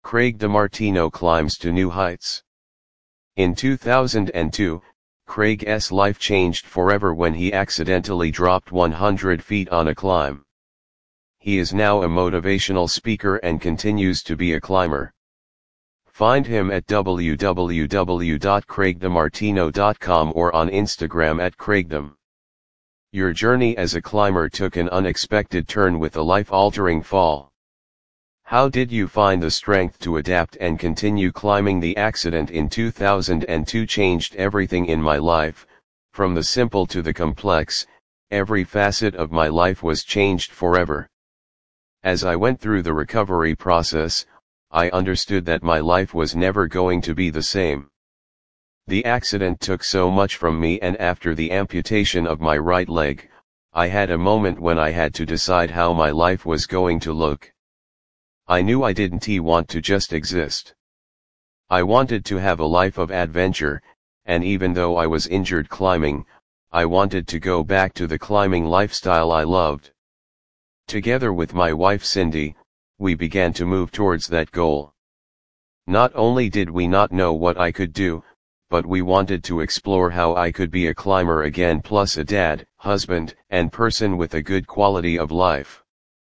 Craig DiMartino climbs to new heights. In 2002, Craig's life changed forever when he accidentally dropped 100 feet on a climb. He is now a motivational speaker and continues to be a climber. Find him at www.craigdimartino.com or on Instagram at craigdim. Your journey as a climber took an unexpected turn with a life-altering fall. How did you find the strength to adapt and continue climbing? The accident in 2002 changed everything in my life, from the simple to the complex. Every facet of my life was changed forever. As I went through the recovery process, I understood that my life was never going to be the same. The accident took so much from me, and after the amputation of my right leg, I had a moment when I had to decide how my life was going to look. I knew I didn't want to just exist. I wanted to have a life of adventure, and even though I was injured climbing, I wanted to go back to the climbing lifestyle I loved. Together with my wife Cindy, we began to move towards that goal. Not only did we not know what I could do, but we wanted to explore how I could be a climber again, plus a dad, husband, and person with a good quality of life.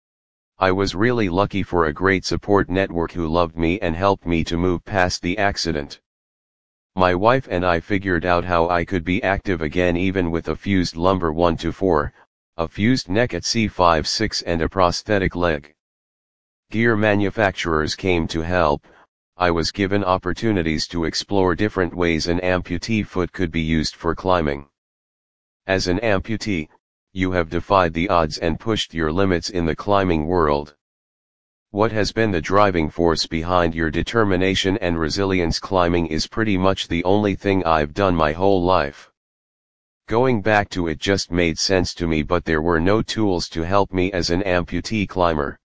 I was really lucky for a great support network who loved me and helped me to move past the accident. My wife and I figured out how I could be active again even with a fused lumbar 1-4, a fused neck at C5-6 and a prosthetic leg. Gear manufacturers came to help. I was given opportunities to explore different ways an amputee foot could be used for climbing. As an amputee, you have defied the odds and pushed your limits in the climbing world. What has been the driving force behind your determination and resilience? Climbing is pretty much the only thing I've done my whole life. Going back to it just made sense to me, but there were no tools to help me as an amputee climber.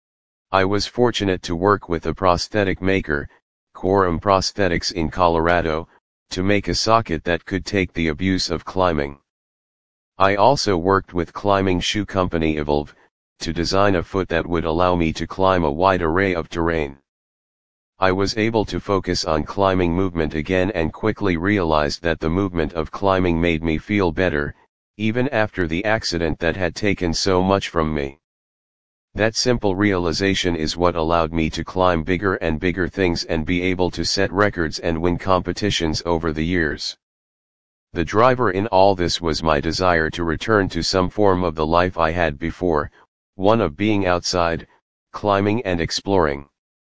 I was fortunate to work with a prosthetic maker, Quorum Prosthetics in Colorado, to make a socket that could take the abuse of climbing. I also worked with climbing shoe company Evolve, to design a foot that would allow me to climb a wide array of terrain. I was able to focus on climbing movement again and quickly realized that the movement of climbing made me feel better, even after the accident that had taken so much from me. That simple realization is what allowed me to climb bigger and bigger things and be able to set records and win competitions over the years. The driver in all this was my desire to return to some form of the life I had before, one of being outside, climbing and exploring.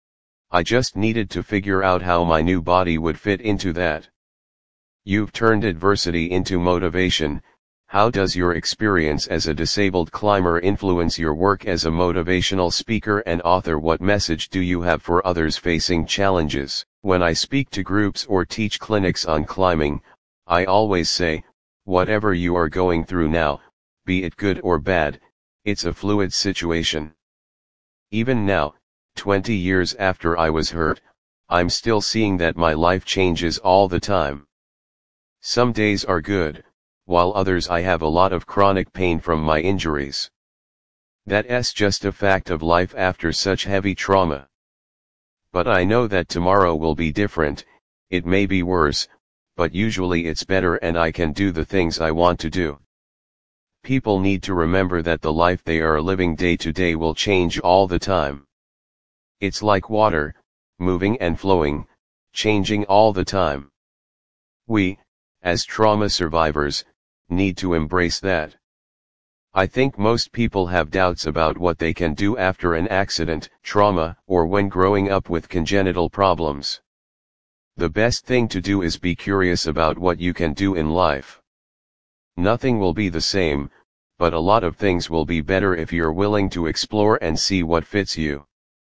I just needed to figure out how my new body would fit into that. You've turned adversity into motivation. How does your experience as a disabled climber influence your work as a motivational speaker and author? What message do you have for others facing challenges? When I speak to groups or teach clinics on climbing, I always say, whatever you are going through now, be it good or bad, it's a fluid situation. Even now, 20 years after I was hurt, I'm still seeing that my life changes all the time. Some days are good, while others I have a lot of chronic pain from my injuries. That's just a fact of life after such heavy trauma. But I know that tomorrow will be different. It may be worse, but usually it's better and I can do the things I want to do. People need to remember that the life they are living day to day will change all the time. It's like water, moving and flowing, changing all the time. We, as trauma survivors, need to embrace that. I think most people have doubts about what they can do after an accident, trauma, or when growing up with congenital problems. The best thing to do is be curious about what you can do in life. Nothing will be the same, but a lot of things will be better if you're willing to explore and see what fits you.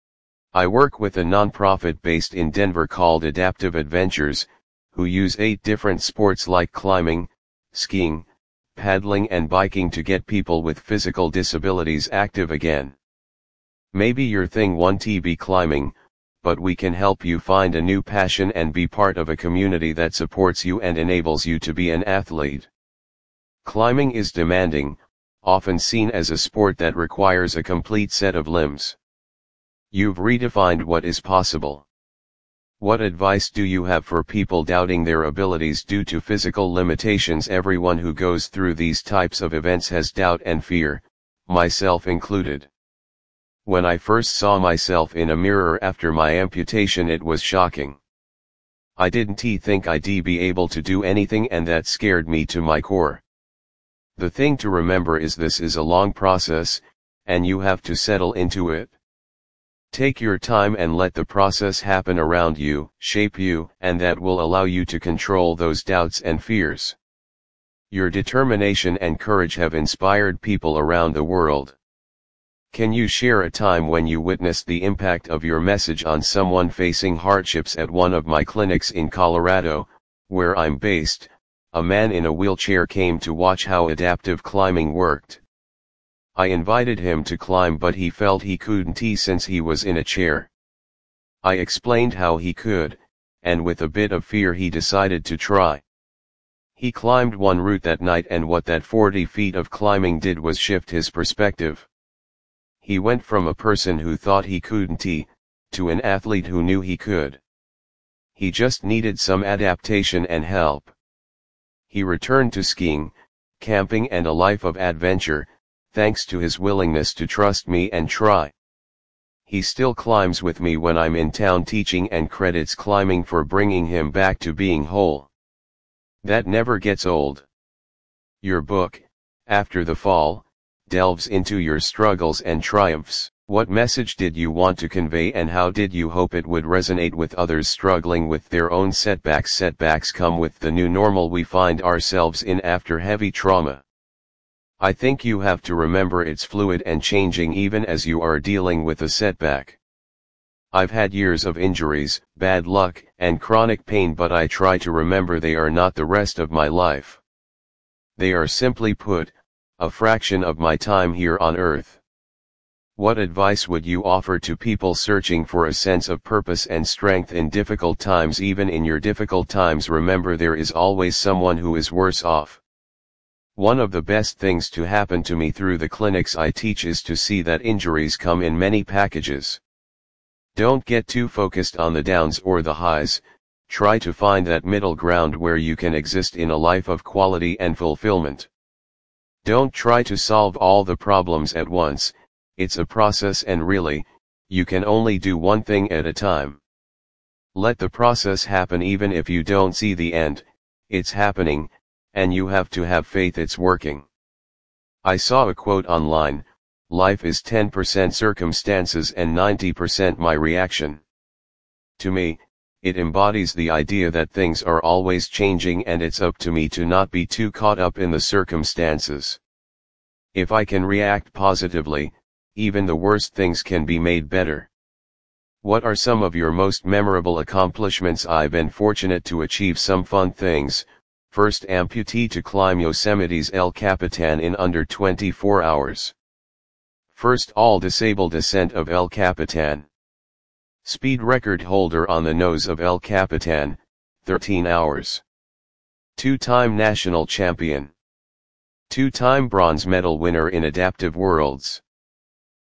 I work with a nonprofit based in Denver called Adaptive Adventures, who use 8 different sports like climbing, skiing, paddling and biking to get people with physical disabilities active again. Maybe your thing won't be climbing, but we can help you find a new passion and be part of a community that supports you and enables you to be an athlete. Climbing is demanding, often seen as a sport that requires a complete set of limbs. You've redefined what is possible. What advice do you have for people doubting their abilities due to physical limitations? Everyone who goes through these types of events has doubt and fear, myself included. When I first saw myself in a mirror after my amputation, it was shocking. I didn't think I'd be able to do anything, and that scared me to my core. The thing to remember is this is a long process, and you have to settle into it. Take your time and let the process happen around you, shape you, and that will allow you to control those doubts and fears. Your determination and courage have inspired people around the world. Can you share a time when you witnessed the impact of your message on someone facing hardships? At one of my clinics in Colorado, where I'm based, a man in a wheelchair came to watch how adaptive climbing worked. I invited him to climb, but he felt he couldn't since he was in a chair. I explained how he could, and with a bit of fear he decided to try. He climbed one route that night, and what that 40 feet of climbing did was shift his perspective. He went from a person who thought he couldn't to an athlete who knew he could. He just needed some adaptation and help. He returned to skiing, camping, and a life of adventure, thanks to his willingness to trust me and try. He still climbs with me when I'm in town teaching, and credits climbing for bringing him back to being whole. That never gets old. Your book, After the Fall, delves into your struggles and triumphs. What message did you want to convey, and how did you hope it would resonate with others struggling with their own setbacks? Setbacks come with the new normal we find ourselves in after heavy trauma. I think you have to remember it's fluid and changing even as you are dealing with a setback. I've had years of injuries, bad luck, and chronic pain, but I try to remember they are not the rest of my life. They are, simply put, a fraction of my time here on earth. What advice would you offer to people searching for a sense of purpose and strength in difficult times? Even in your difficult times, remember there is always someone who is worse off. One of the best things to happen to me through the clinics I teach is to see that injuries come in many packages. Don't get too focused on the downs or the highs. Try to find that middle ground where you can exist in a life of quality and fulfillment. Don't try to solve all the problems at once. It's a process, and really, you can only do one thing at a time. Let the process happen even if you don't see the end. It's happening, and you have to have faith it's working. I saw a quote online, "Life is 10% circumstances and 90% my reaction." To me, it embodies the idea that things are always changing, and it's up to me to not be too caught up in the circumstances. If I can react positively, even the worst things can be made better. What are some of your most memorable accomplishments? I've been fortunate to achieve some fun things. First amputee to climb Yosemite's El Capitan in under 24 hours. First all-disabled ascent of El Capitan. Speed record holder on the nose of El Capitan, 13 hours. Two-time national champion. Two-time bronze medal winner in Adaptive Worlds.